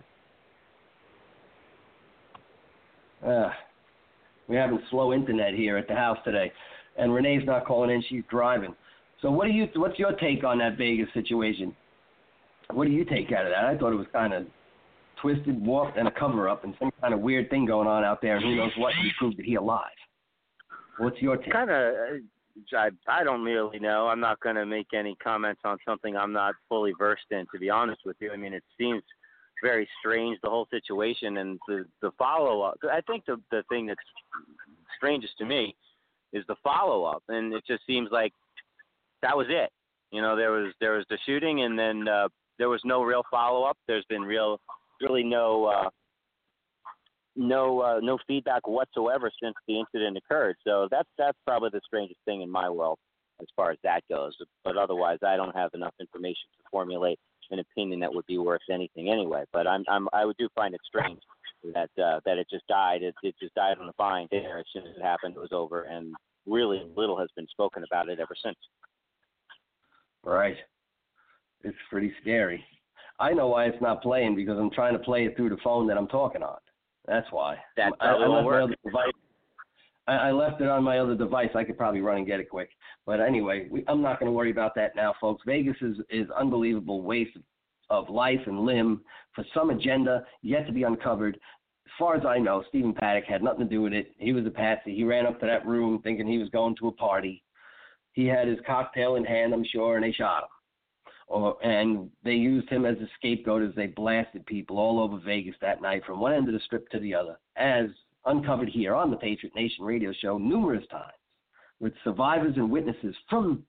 We're having slow internet here at the house today. And Renee's not calling in. She's driving. So what's your take on that Vegas situation? What do you take out of that? I thought it was kind of twisted, warped, and a cover-up and some kind of weird thing going on out there, and who knows what, and proved that he alive. What's your take? Kind of, I don't really know. I'm not going to make any comments on something I'm not fully versed in, to be honest with you. I mean, it seems very strange, the whole situation, and the follow-up. I think the thing that's strangest to me is the follow-up, and it just seems like that was it. You know, there was the shooting, and then there was no real follow-up. There's been really no no feedback whatsoever since the incident occurred. So that's probably the strangest thing in my world as far as that goes. But otherwise, I don't have enough information to formulate an opinion that would be worth anything anyway. But I do find it strange that it just died. It just died on the vine there. As soon as it happened, it was over, and really little has been spoken about it ever since. Right. It's pretty scary. I know why it's not playing, because I'm trying to play it through the phone that I'm talking on. That's why. That won't work. I left it on my other device. I could probably run and get it quick. But anyway, I'm not going to worry about that now, folks. Vegas is unbelievable waste of life and limb for some agenda yet to be uncovered. As far as I know, Stephen Paddock had nothing to do with it. He was a patsy. He ran up to that room thinking he was going to a party. He had his cocktail in hand, I'm sure, and they shot him. And they used him as a scapegoat as they blasted people all over Vegas that night from one end of the strip to the other, as uncovered here on the Patriot Nation radio show numerous times with survivors and witnesses from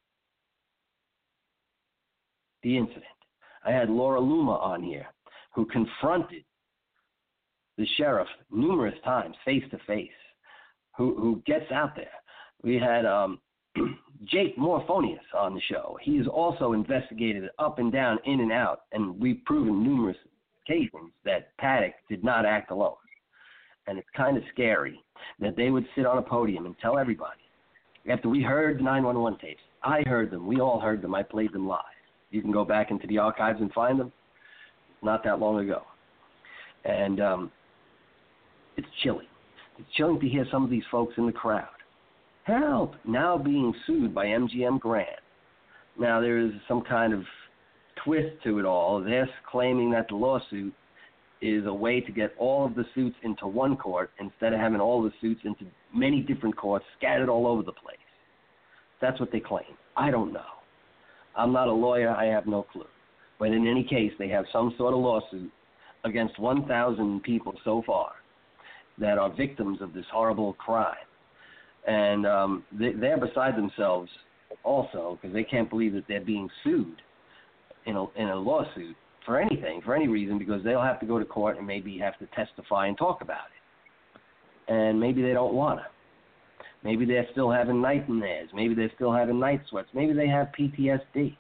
the incident. I had Laura Luma on here, who confronted the sheriff numerous times, face to face, who gets out there. We had Jake Morphonius on the show. He is also investigated up and down, in and out, and we've proven numerous occasions that Paddock did not act alone. And it's kind of scary that they would sit on a podium and tell everybody. After we heard the 911 tapes, I heard them, we all heard them, I played them live. You can go back into the archives and find them. Not that long ago. And it's chilling. It's chilling to hear some of these folks in the crowd. Help! Now being sued by MGM Grand. Now there is some kind of twist to it all. They're claiming that the lawsuit is a way to get all of the suits into one court instead of having all the suits into many different courts scattered all over the place. That's what they claim. I don't know. I'm not a lawyer. I have no clue. But in any case, they have some sort of lawsuit against 1,000 people so far that are victims of this horrible crime. And they're beside themselves also, because they can't believe that they're being sued in a lawsuit for anything, for any reason, because they'll have to go to court and maybe have to testify and talk about it. And maybe they don't want to. Maybe they're still having nightmares. Maybe they're still having night sweats. Maybe they have PTSD,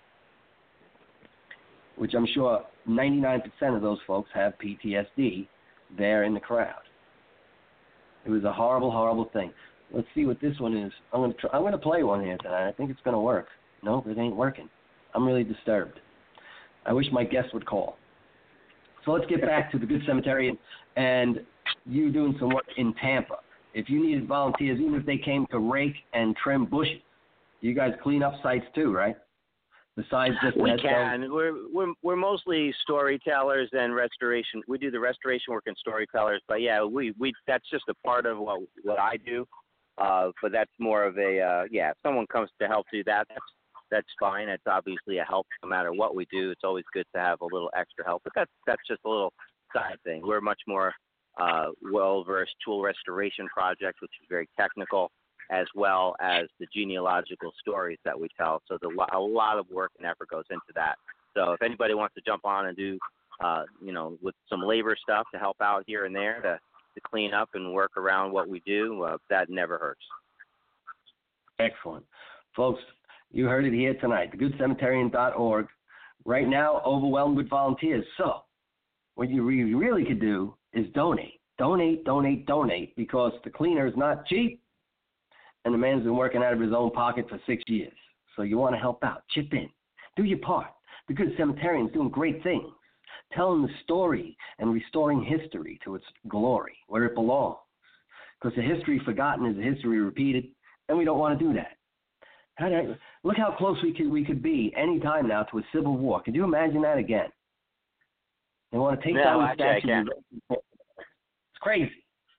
which I'm sure 99% of those folks have PTSD there in the crowd. It was a horrible, horrible thing. Let's see what this one is. I'm going to play one here tonight. I think it's going to work. Nope, it ain't working. I'm really disturbed. I wish my guest would call. So let's get back to the Good Cemetery and you doing some work in Tampa. If you needed volunteers, even if they came to rake and trim bushes, you guys clean up sites too, right? Besides just we can. We're mostly storytellers and restoration. We do the restoration work and storytellers, but yeah, we that's just a part of what I do. But that's more of a if someone comes to help do that, that's fine. It's obviously a help no matter what we do. It's always good to have a little extra help, but that's just a little side thing. We're much more well-versed tool restoration project, which is very technical, as well as the genealogical stories that we tell. So a lot of work and effort goes into that. So if anybody wants to jump on and do, with some labor stuff to help out here and there to clean up and work around what we do, that never hurts. Excellent. Folks, you heard it here tonight, thegoodcemeterian.org. Right now, overwhelmed with volunteers. So what you really could do is donate. Donate, because the cleaner is not cheap, and the man's been working out of his own pocket for 6 years. So you want to help out. Chip in. Do your part. The Good Cemeterian's doing great things, telling the story and restoring history to its glory, where it belongs. Because a history forgotten is a history repeated, and we don't want to do that. Look how close we could be any time now to a civil war. Could you imagine that again? They want to take down the statue. It's crazy.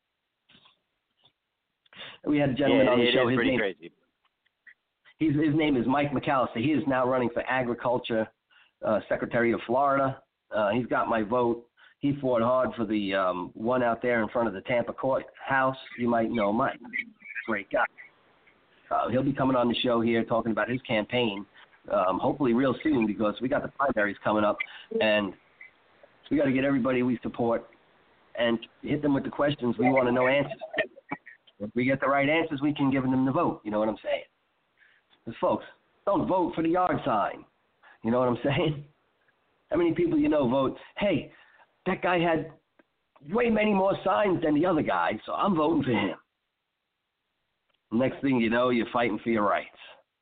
We had a gentleman on the show. It is pretty crazy. His name is Mike McAllister. He is now running for Agriculture Secretary of Florida. He's got my vote. He fought hard for the one out there in front of the Tampa courthouse. You might know Mike. Great guy. He'll be coming on the show here talking about his campaign, hopefully real soon, because we got the primaries coming up, and we got to get everybody we support and hit them with the questions we want to know answers. If we get the right answers, we can give them the vote. You know what I'm saying? Because, folks, don't vote for the yard sign. You know what I'm saying? How many people you know vote, hey, that guy had way many more signs than the other guy, so I'm voting for him. Next thing you know, you're fighting for your rights.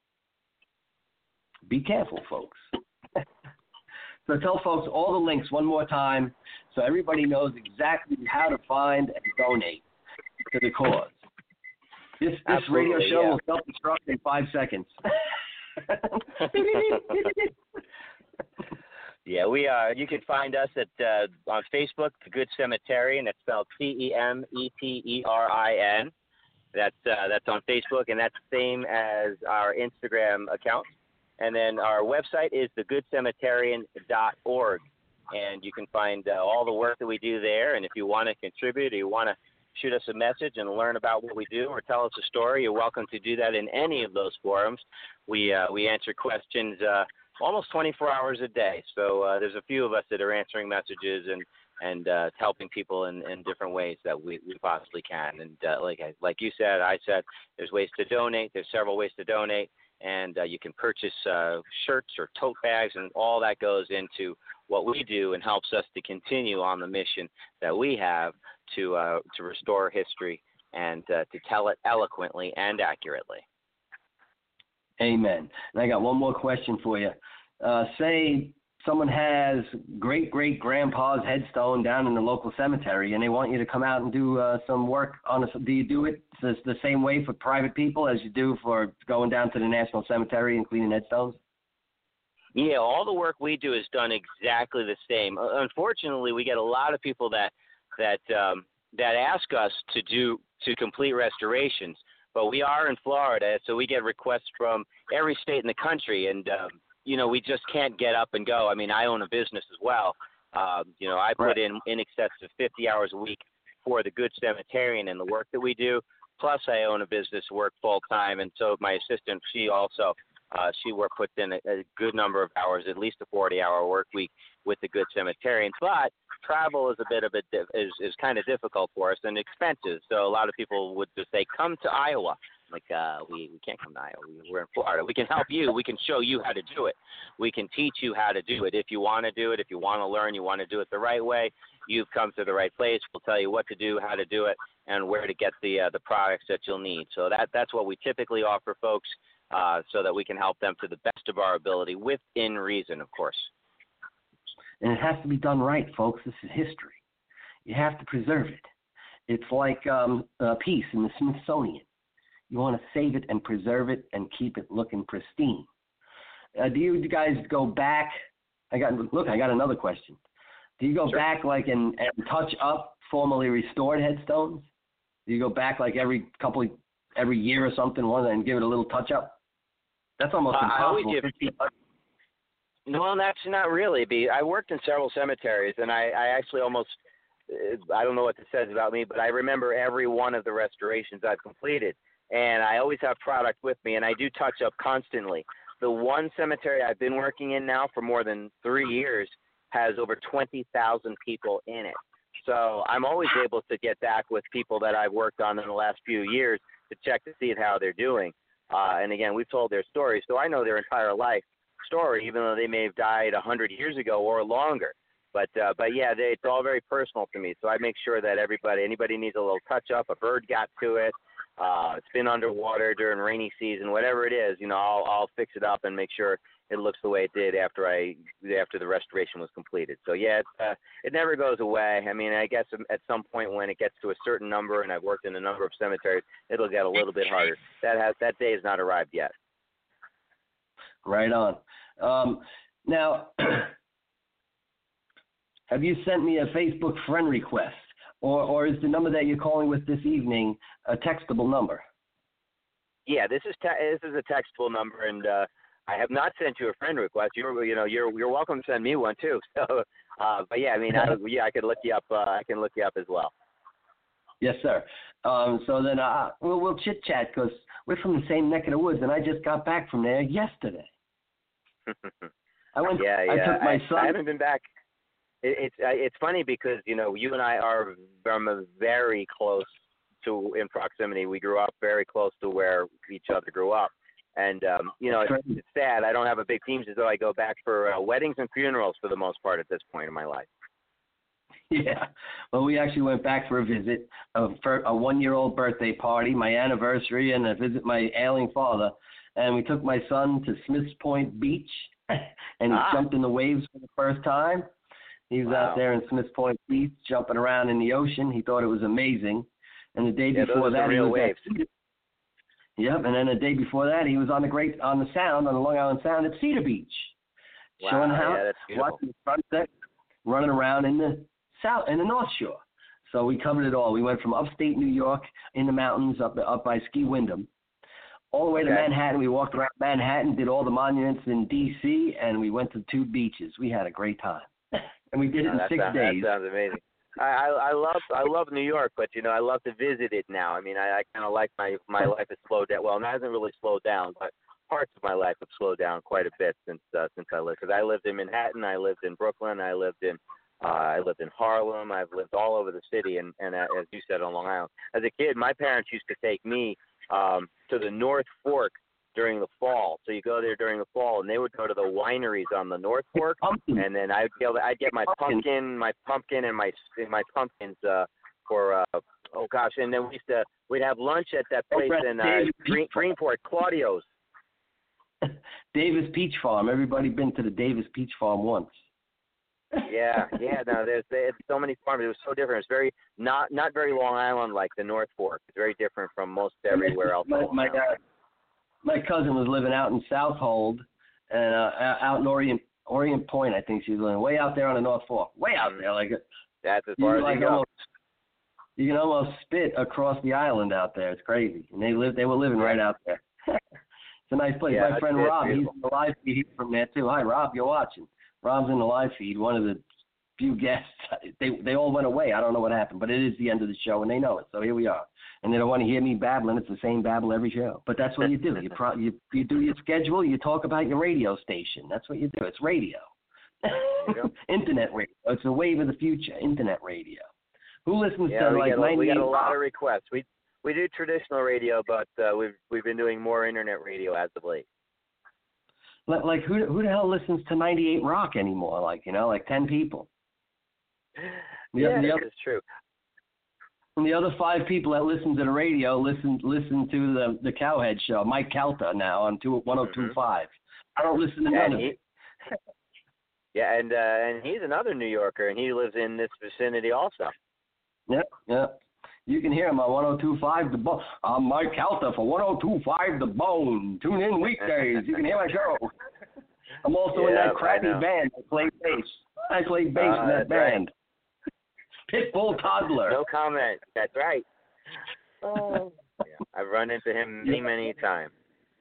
Be careful, folks. So tell folks all the links one more time so everybody knows exactly how to find and donate to the cause. This radio show will self-destruct in 5 seconds. Yeah, we are. You can find us at on Facebook, The Good Cemeterian. It's spelled Cemeterin. That's on Facebook, and that's the same as our Instagram account. And then our website is thegoodcemeterian.org, and you can find all the work that we do there. And if you want to contribute or you want to shoot us a message and learn about what we do or tell us a story, you're welcome to do that in any of those forums. We answer questions almost 24 hours a day. So there's a few of us that are answering messages and helping people in different ways that we possibly can. And like you said, I said, there's ways to donate. There's several ways to donate. And you can purchase shirts or tote bags, and all that goes into what we do and helps us to continue on the mission that we have to restore history and to tell it eloquently and accurately. Amen. And I got one more question for you. Say someone has great-great-grandpa's headstone down in the local cemetery, and they want you to come out and do some work on it. Do you do it the same way for private people as you do for going down to the National Cemetery and cleaning headstones? Yeah, all the work we do is done exactly the same. Unfortunately, we get a lot of people that ask us to complete restorations, but we are in Florida, so we get requests from every state in the country, and we just can't get up and go. I mean, I own a business as well. I put in excess of 50 hours a week for the Good Cemeterian and the work that we do. Plus, I own a business, work full time, and so my assistant, she also puts in a good number of hours, at least a 40-hour work week with the Good Cemeterian. But travel is is kind of difficult for us and expensive. So a lot of people would just say, "Come to Iowa." Like, we can't come to Iowa. We're in Florida. We can help you. We can show you how to do it. We can teach you how to do it. If you want to do it, if you want to learn, you want to do it the right way, you've come to the right place. We'll tell you what to do, how to do it, and where to get the products that you'll need. So that's what we typically offer folks, so that we can help them to the best of our ability, within reason, of course. And it has to be done right, folks. This is history. You have to preserve it. It's like a piece in the Smithsonian. You want to save it and preserve it and keep it looking pristine. Do you guys go back? I got another question. Do you go back and touch up formerly restored headstones? Do you go back like every year or something and give it a little touch up? That's almost impossible. No, that's not really. I worked in several cemeteries, and I actually almost, I don't know what this says about me, but I remember every one of the restorations I've completed. And I always have product with me, and I do touch up constantly. The one cemetery I've been working in now for more than 3 years has over 20,000 people in it. So I'm always able to get back with people that I've worked on in the last few years to check to see how they're doing. And again, we've told their stories, so I know their entire life story, even though they may have died 100 years ago or longer. But yeah, it's all very personal to me. So I make sure that anybody needs a little touch up, a bird got to it, it's been underwater during rainy season, whatever it is, I'll fix it up and make sure it looks the way it did after the restoration was completed. So yeah, it never goes away. I mean, I guess at some point when it gets to a certain number, and I've worked in a number of cemeteries, it'll get a little bit harder. That day has not arrived yet. Right on. Now, have you sent me a Facebook friend request? Or is the number that you're calling with this evening a textable number? Yeah, this is a textable number, and I have not sent you a friend request. You're welcome to send me one too. So, but yeah, I mean, I could look you up. I can look you up as well. Yes, sir. So then we'll chit chat because we're from the same neck of the woods, and I just got back from there yesterday. I took my son. I haven't been back. It's funny because you and I are very close in proximity. We grew up very close to where each other grew up, and it's sad. I don't have a big team, so I go back for weddings and funerals for the most part at this point in my life. Yeah. Well, we actually went back for a visit, for a 1-year-old birthday party, my anniversary, and a visit my ailing father. And we took my son to Smiths Point Beach, and he jumped in the waves for the first time. He was out there in Smiths Point Beach, jumping around in the ocean. He thought it was amazing. And the day before that, he was waves. Yep. And then the day before that, he was on the Long Island Sound at Cedar Beach, showing how watching the sunset, running around in the North Shore. So we covered it all. We went from upstate New York in the mountains up by Ski Wyndham, all the way to Manhattan. We walked around Manhattan, did all the monuments in D.C., and we went to 2 beaches. We had a great time, and we did it in 6 days. That sounds amazing. I love New York, but I love to visit it now. I mean, I kind of like my life has slowed down. Well, it hasn't really slowed down, but parts of my life have slowed down quite a bit since I lived. Because I lived in Manhattan, I lived in Brooklyn, I lived in Harlem. I've lived all over the city, and as you said, on Long Island. As a kid, my parents used to take me to the North Fork during the fall. So you go there during the fall, and they would go to the wineries on the North Fork, and then I'd get my pumpkin, and my pumpkins for and then we'd have lunch at that place in Greenport, Claudio's. Davis Peach Farm. Everybody been to the Davis Peach Farm once. Yeah. No, there's so many farms. It was so different. It's very not very Long Island like the North Fork. It's very different from most everywhere else. My cousin was living out in Southold and out in Orient Point. I think she was living way out there on the North Fork. Way out there, like that's as far as you go. You can almost spit across the island out there. It's crazy. And they were living right out there. It's a nice place. Yeah, my friend Rob, he's in the live feed. He's from there too. Hi, Rob. You're watching. Rob's in the live feed, one of the few guests. They all went away. I don't know what happened, but it is the end of the show, and they know it. So here we are. And they don't want to hear me babbling. It's the same babble every show. But that's what you do. You do your schedule. You talk about your radio station. That's what you do. It's radio. Internet radio. It's a wave of the future. Internet radio. Who listens to like 98? We got a lot of requests. We do traditional radio, but we've been doing more internet radio as of late. Like who the hell listens to 98 Rock anymore? Like 10 people. It's true. And the other 5 people that listen to the radio listen to the Cowhead show. Mike Calta now on 102.5. I don't listen to none of it. Yeah, and he's another New Yorker, and he lives in this vicinity also. Yep. You can hear him on 102.5 The Bone. I'm Mike Calta for 102.5 The Bone. Tune in weekdays. You can hear my show. I'm also in that crappy band. I play bass. In that band. Right. Pitbull Toddler. No comment. That's right. I've run into him many times.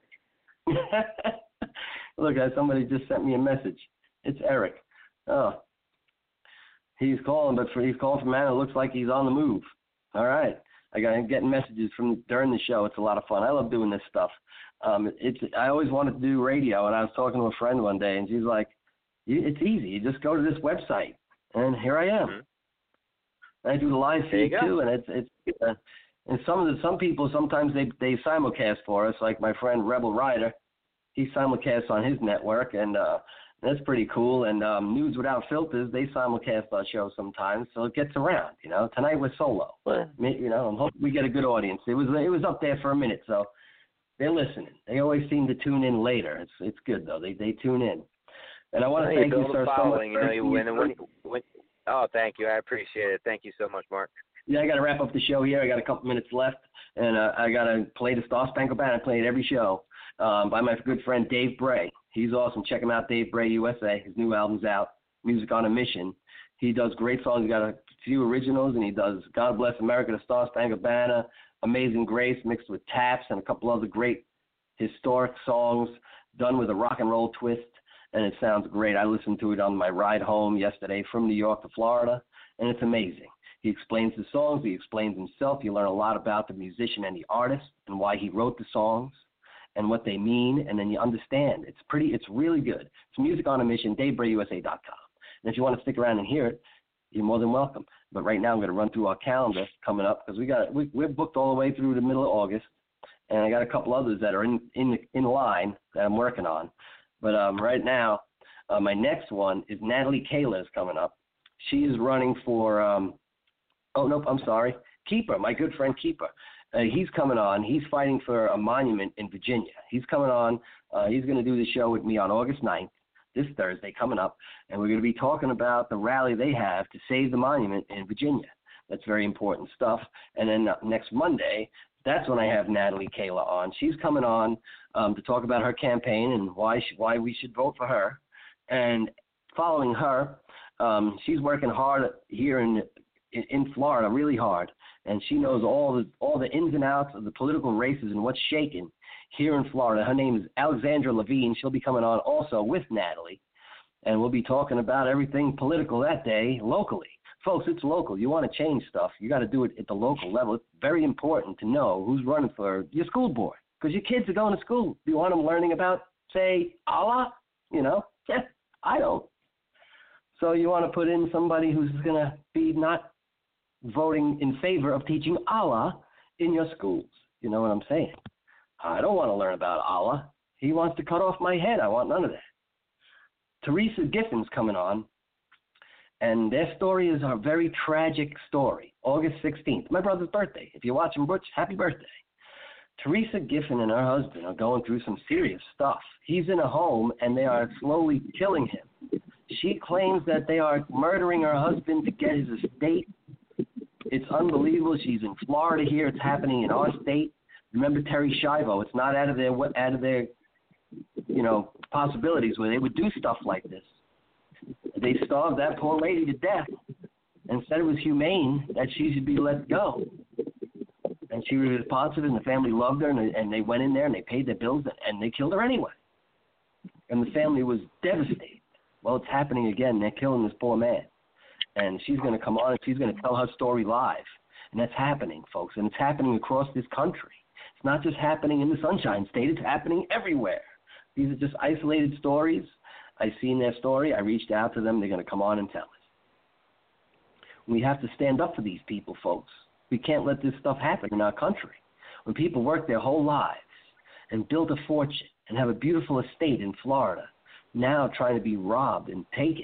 Look, somebody just sent me a message. It's Eric. Oh. He's calling from man. It looks like he's on the move. All right. I'm getting messages from during the show. It's a lot of fun. I love doing this stuff. I always wanted to do radio, and I was talking to a friend one day, and she's like, "It's easy. You just go to this website." And here I am. I do the live feed too, and and some people sometimes they simulcast for us, like my friend Rebel Rider. He simulcasts on his network, and that's pretty cool. And Nudes Without Filters, they simulcast our show sometimes, so it gets around. Tonight we're solo. I'm hoping we get a good audience. It was up there for a minute, so they're listening. They always seem to tune in later. It's good though. They tune in. And I want to thank you, sir, so much. Oh, thank you. I appreciate it. Thank you so much, Mark. Yeah, I got to wrap up the show here. I got a couple minutes left, and I got to play the Star Spangled Banner. I play it every show by my good friend Dave Bray. He's awesome. Check him out, Dave Bray USA. His new album's out, Music on a Mission. He does great songs. He's got a few originals, and he does God Bless America, the Star Spangled Banner, Amazing Grace, mixed with taps, and a couple other great historic songs done with a rock and roll twist. And it sounds great. I listened to it on my ride home yesterday from New York to Florida, and it's amazing. He explains the songs. He explains himself. You learn a lot about the musician and the artist and why he wrote the songs and what they mean, and then you understand. It's really good. It's Music on a Mission, DaveBrayUSA.com. And if you want to stick around and hear it, you're more than welcome. But right now I'm going to run through our calendar coming up because we're booked all the way through the middle of August, and I got a couple others that are in line that I'm working on. But right now, my next one is Natalie Kayla is coming up. She is running for Keeper, my good friend Keeper. He's coming on. He's fighting for a monument in Virginia. He's coming on. He's going to do the show with me on August 9th, this Thursday coming up, and we're going to be talking about the rally they have to save the monument in Virginia. That's very important stuff. And then next Monday, that's when I have Natalie Kayla on. She's coming on to talk about her campaign and why we should vote for her. And following her, she's working hard here in Florida, really hard, and she knows all the ins and outs of the political races and what's shaking here in Florida. Her name is Alexandra Levine. She'll be coming on also with Natalie, and we'll be talking about everything political that day locally. Folks, it's local. You want to change stuff, you got to do it at the local level. It's very important to know who's running for your school board because your kids are going to school. Do you want them learning about, say, Allah? I don't. So you want to put in somebody who's going to be not voting in favor of teaching Allah in your schools. You know what I'm saying? I don't want to learn about Allah. He wants to cut off my head. I want none of that. Teresa Giffen's coming on, and their story is a very tragic story. August 16th, my brother's birthday. If you're watching Butch, happy birthday. Teresa Giffen and her husband are going through some serious stuff. He's in a home, and they are slowly killing him. She claims that they are murdering her husband to get his estate. It's unbelievable. She's in Florida here. It's happening in our state. Remember Terry Schiavo. It's not out of their possibilities where they would do stuff like this. They starved that poor lady to death and said it was humane that she should be let go. And she was positive, and the family loved her, and they went in there and they paid their bills, and they killed her anyway. And the family was devastated. Well, it's happening again. They're killing this poor man. And she's going to come on and she's going to tell her story live. And that's happening, folks. And it's happening across this country. It's not just happening in the Sunshine State. It's happening everywhere. These are just isolated stories. I've seen their story. I reached out to them. They're going to come on and tell it. We have to stand up for these people, folks. We can't let this stuff happen in our country. When people work their whole lives and build a fortune and have a beautiful estate in Florida, now trying to be robbed and taken.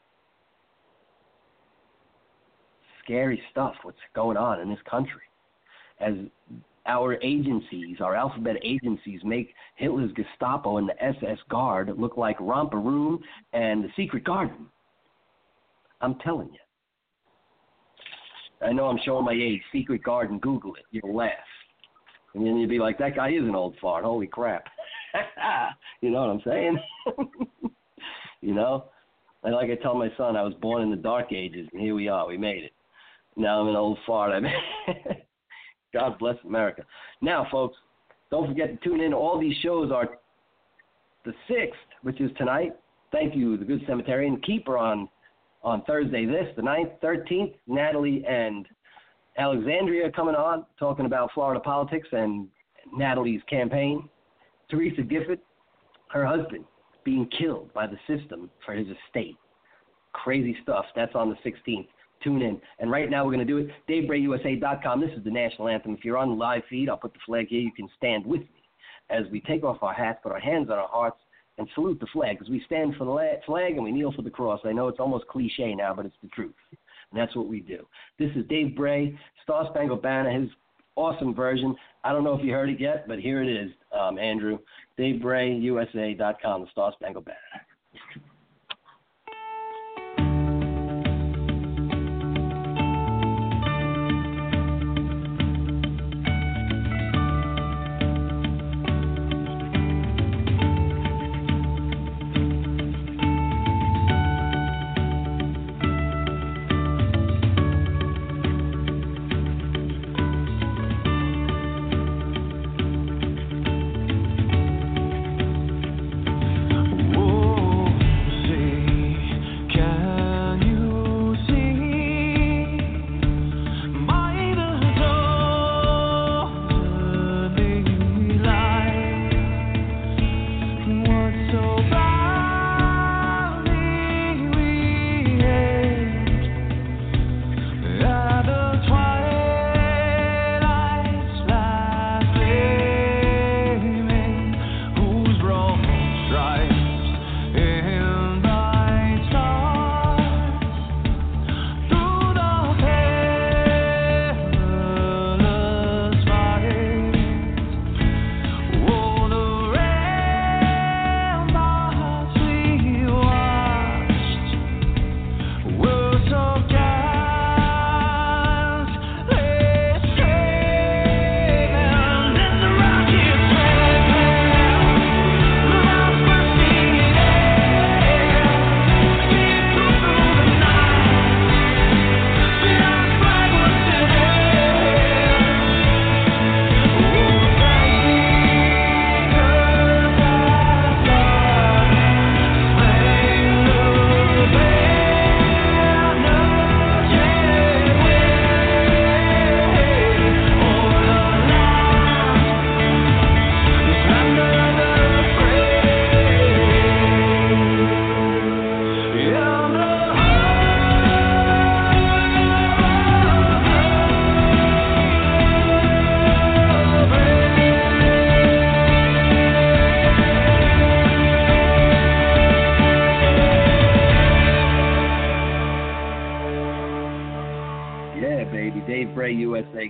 Scary stuff, what's going on in this country. As our agencies, our alphabet agencies, make Hitler's Gestapo and the SS Guard look like Romper Room and the Secret Garden. I'm telling you. I know I'm showing my age. Secret Garden, Google it. You'll laugh. And then you'll be like, that guy is an old fart. Holy crap. You know what I'm saying? And like I tell my son, I was born in the dark ages, and here we are. We made it. Now I'm an old fart. God bless America. Now, folks, don't forget to tune in. All these shows are the 6th, which is tonight. Thank you, The Good Cemetery, and Keeper on Thursday the 9th, 13th. Natalie and Alexandria coming on, talking about Florida politics and Natalie's campaign. Teresa Gifford, her husband, being killed by the system for his estate. Crazy stuff. That's on the 16th. Tune in. And right now we're going to do it. DaveBrayUSA.com. This is the national anthem. If you're on the live feed, I'll put the flag here. You can stand with me as we take off our hats, put our hands on our hearts, and salute the flag, because we stand for the flag and we kneel for the cross. I know it's almost cliche now, but it's the truth. And that's what we do. This is Dave Bray, Star Spangled Banner, his awesome version. I don't know if you heard it yet, but here it is, Andrew. DaveBrayUSA.com, the Star Spangled Banner. Whoa.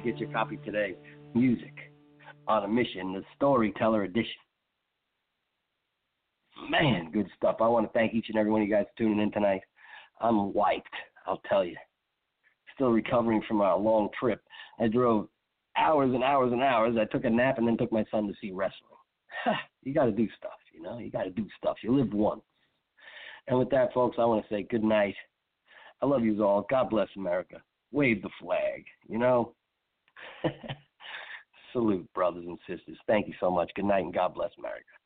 get your copy today. Music on a Mission, the Storyteller Edition. Man, good stuff. I want to thank each and every one of you guys tuning in tonight. I'm wiped, I'll tell you. Still recovering from a long trip. I drove hours and hours and hours. I took a nap and then took my son to see wrestling. You got to do stuff, you know. You got to do stuff. You live once. And with that, folks, I want to say good night. I love you all. God bless America. Wave the flag, you know. Salute, brothers and sisters. Thank you so much. Good night, and God bless America.